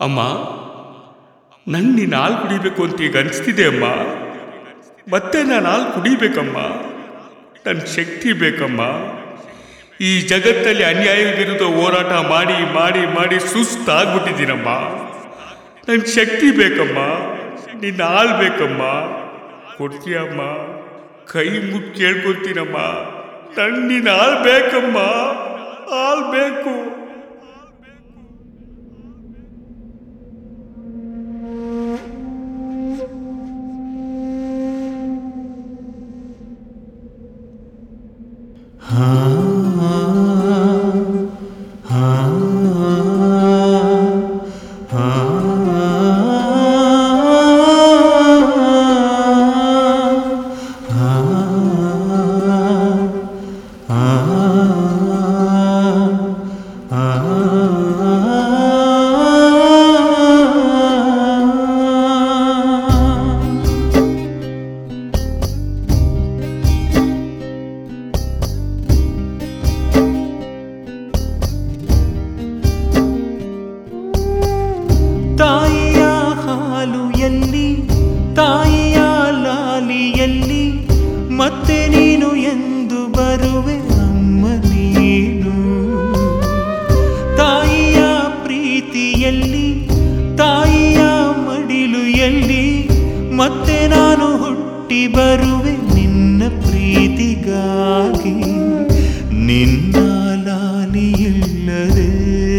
ಅಮ್ಮ, ನಂಗೆ ನೀನು ಹಾಲು ಕುಡಿಬೇಕು ಅಂತ ಈಗ ಅನಿಸ್ತಿದೆ ಅಮ್ಮ. ಮತ್ತೆ ನಾನು ಹಾಲು ಕುಡಿಬೇಕಮ್ಮ. ನನ್ನ ಶಕ್ತಿ ಬೇಕಮ್ಮ. ಈ ಜಗತ್ತಲ್ಲಿ ಅನ್ಯಾಯ ವಿರುದ್ಧ ಹೋರಾಟ ಮಾಡಿ ಮಾಡಿ ಮಾಡಿ ಸುಸ್ತಾಗ್ಬಿಟ್ಟಿದ್ದೀನಮ್ಮ. ನನ್ನ ಶಕ್ತಿ ಬೇಕಮ್ಮ. ನಿನ್ನ ಹಾಲು ಬೇಕಮ್ಮ. ಕೊಡ್ತೀಯಮ್ಮ? ಕೈ ಮುಟ್ಟು ಕೇಳ್ಕೊತೀನಮ್ಮ. ನಂಗೆ ನಿನ್ನ ಹಾಲು ಬೇಕಮ್ಮ. ಹಾಲು ಬೇಕು. ತಾಯಿಯ ಹಾಲು ಎಲ್ಲಿ, ತಾಯಿಯ ಲಾಲಿಯಲ್ಲಿ, ಮತ್ತೆ ನೀನು ಎಂದು ಬರುವೆ ಅಮ್ಮ ನೀನು. ತಾಯಿಯ ಪ್ರೀತಿಯಲ್ಲಿ, ತಾಯಿಯ ಮಡಿಲು ಎಲ್ಲಿ, ಮತ್ತೆ ನಾನು ಹುಟ್ಟಿ ಬರುವೆ ನಿನ್ನ ಪ್ರೀತಿಗಾಗಿ. ನಿನ್ನ ಲಾಲಿಯಿಲ್ಲದೆ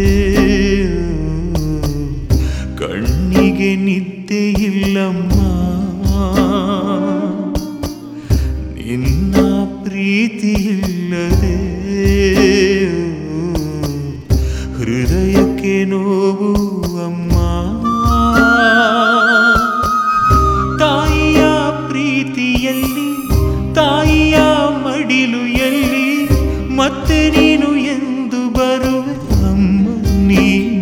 ಕಣ್ಣಿಗೆ ನಿದ್ದೆ ಇಲ್ಲಮ್ಮ. ನಿನ್ನ ಪ್ರೀತಿ ಇಲ್ಲದೆ ಹೃದಯಕ್ಕೆ ನೋವು ಅಮ್ಮ. ತಾಯಿಯ ಪ್ರೀತಿಯಲ್ಲಿ, ತಾಯಿಯ ಮಡಿಲು ಎಲ್ಲಿ, ಮತ್ತೆ ನೀನು ಎಂದು ಬರುವೆ ಅಮ್ಮ ನೀನು.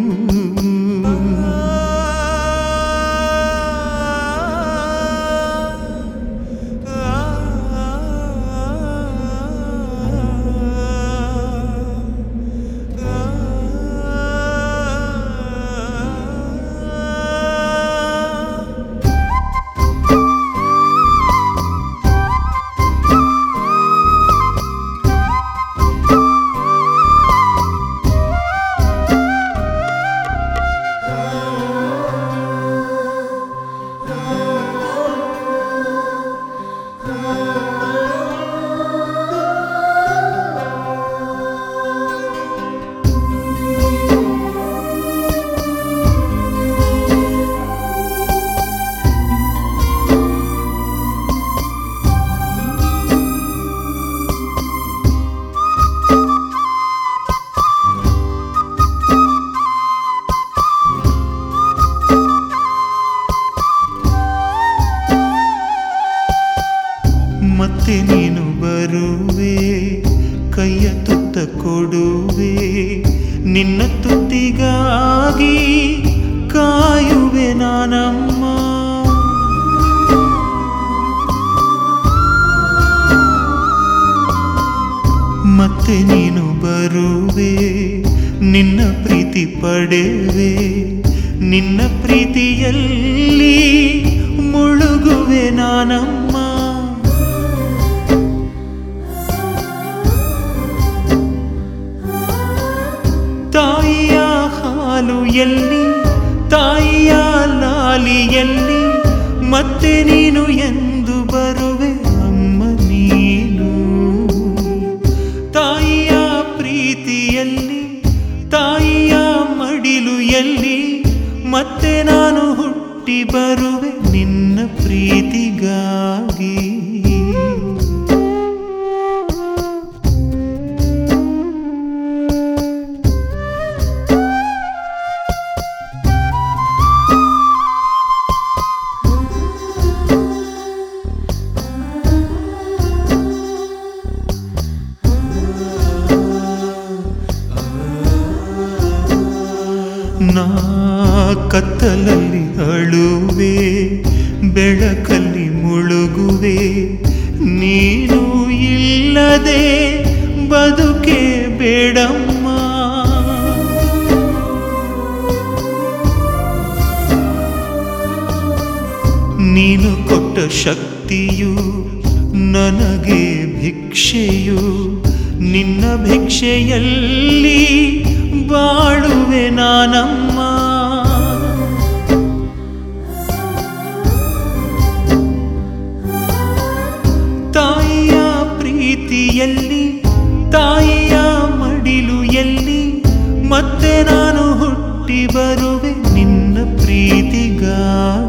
ಮತ್ತೆ ನೀನು ಬರುವೆ, ಕೈಯ ತುತ್ತ ಕೊಡುವೆ, ನಿನ್ನ ತುತ್ತಿಗಾಗಿ ಕಾಯುವೆ ನಾನಮ್ಮ. ಮತ್ತೆ ನೀನು ಬರುವೆ, ನಿನ್ನ ಪ್ರೀತಿ ಪಡೆವೆ, ನಿನ್ನ ಪ್ರೀತಿಯಲ್ಲಿ ಮುಳುಗುವೆ ನಾನಮ್ಮ. ತಾಯಿಯ ಹಾಲು ಎಲ್ಲಿ, ತಾಯಿಯ ಲಾಲಿಯಲ್ಲಿ, ಮತ್ತೆ ನೀನು ಎಂದು ಬರುವೆ ಅಮ್ಮ ನೀನು. ತಾಯಿಯ ಪ್ರೀತಿಯಲ್ಲಿ, ತಾಯಿಯ ಮಡಿಲು ಎಲ್ಲಿ, ಮತ್ತೆ ನಾನು ಹುಟ್ಟಿ ಬರುವೆ ನಿನ್ನ ಪ್ರೀತಿಗಾಗಿ. ನಾ ಕತ್ತಲಲ್ಲಿ ಅಳುವೆ, ಬೆಳಕಲ್ಲಿ ಮುಳುಗುವೆ, ನೀನು ಇಲ್ಲದೆ ಬದುಕೆ ಬೇಡಮ್ಮ. ನೀನು ಕೊಟ್ಟ ಶಕ್ತಿಯು ನನಗೆ ಭಿಕ್ಷೆಯು, ನಿನ್ನ ಭಿಕ್ಷೆಯಲ್ಲಿ ಬಾಳುವೆ ನಾನಮ್ಮ. ತಾಯಿಯ ಪ್ರೀತಿಯಲ್ಲಿ, ತಾಯಿಯ ಮಡಿಲು ಎಲ್ಲಿ, ಮತ್ತೆ ನಾನು ಹುಟ್ಟಿ ಬರುವೆ ನಿನ್ನ ಪ್ರೀತಿಗಾಗಿ.